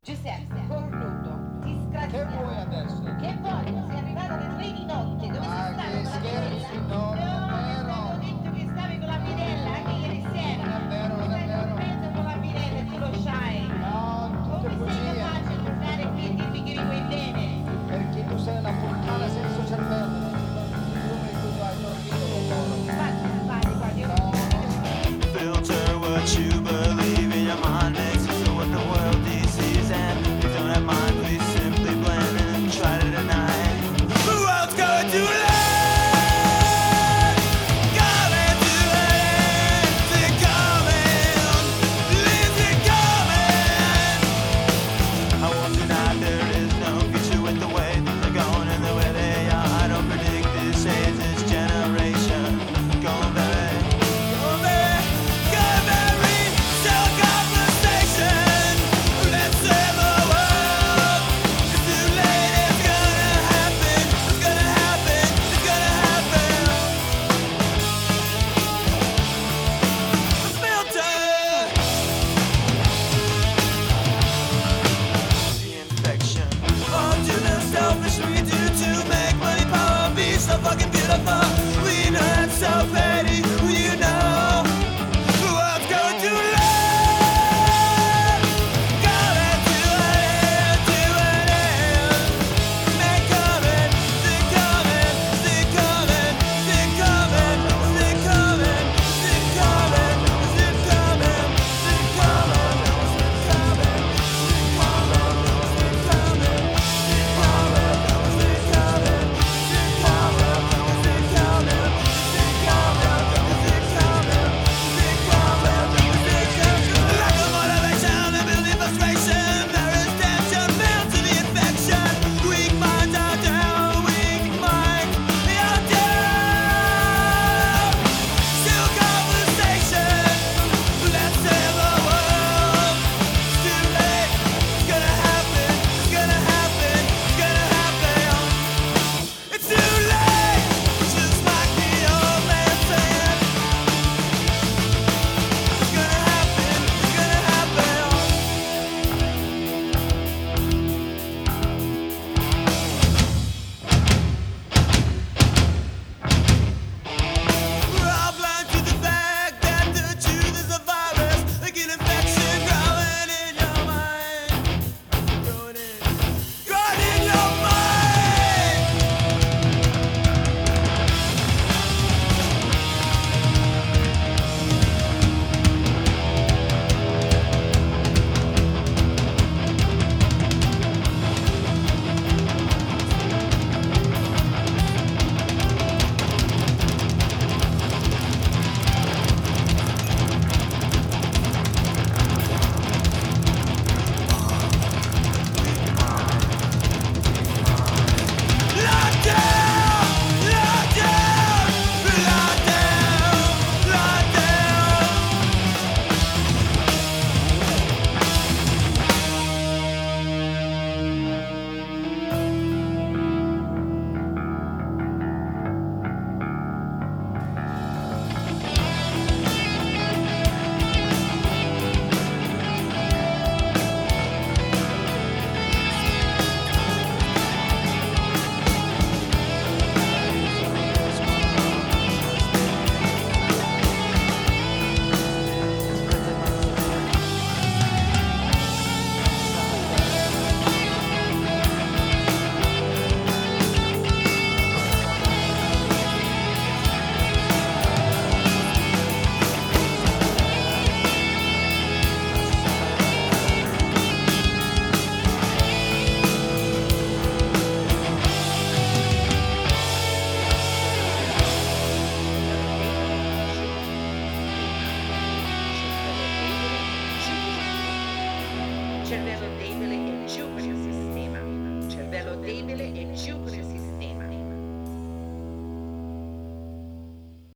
Giuseppe, cornuto, Che vuoi disgraziato. adesso? Che voglio? Sei arrivato alle 3 di notte. Dove sei stato che con la scherzi, Mirella? no, non è No, vero. ti avevo detto che stavi con la Mirella anche ieri sera. Non è vero, non è Stai vero. dormendo con la Mirella, tu lo sai. No, tutte Come sei bugie. capace di tornare qui e dirmi che mi vuoi bene? Perché tu sei una puttana senza cervello, non ti ricordi più come tu hai dormito con loro. Guarda, guarda, io... Filter what you believe in. Your mind makes you feel what the world sees, and if you don't have mind, please simply blend and try to deny it. The world's going to end, coming to an end, it's coming, it's coming. I won't deny there is no future with the way things are going and the way they are. I don't predict this age, this generation. Going very, going very, going very. Still conversation. Let's save the world. It's too late. It's gonna happen. It's gonna happen. It's gonna happen. Filter. The infection. Oh, to the selfish we do to make money, power, be so fucking beautiful. We know it's so petty, you know. The world's going to end, coming to an end, to an end. They're coming, they're coming, they're coming, they're coming, they're coming, they're coming, they're coming, they're coming, it's too late, just like the old man saying. It's gonna happen, it's gonna happen. We're all blind to the fact that the truth is a virus, like an infection growing in your mind. Growing in your mind. Lockdown, lockdown, lockdown, lockdown. Cervello debole e giù con il sistema. Cervello debole e giù con il sistema.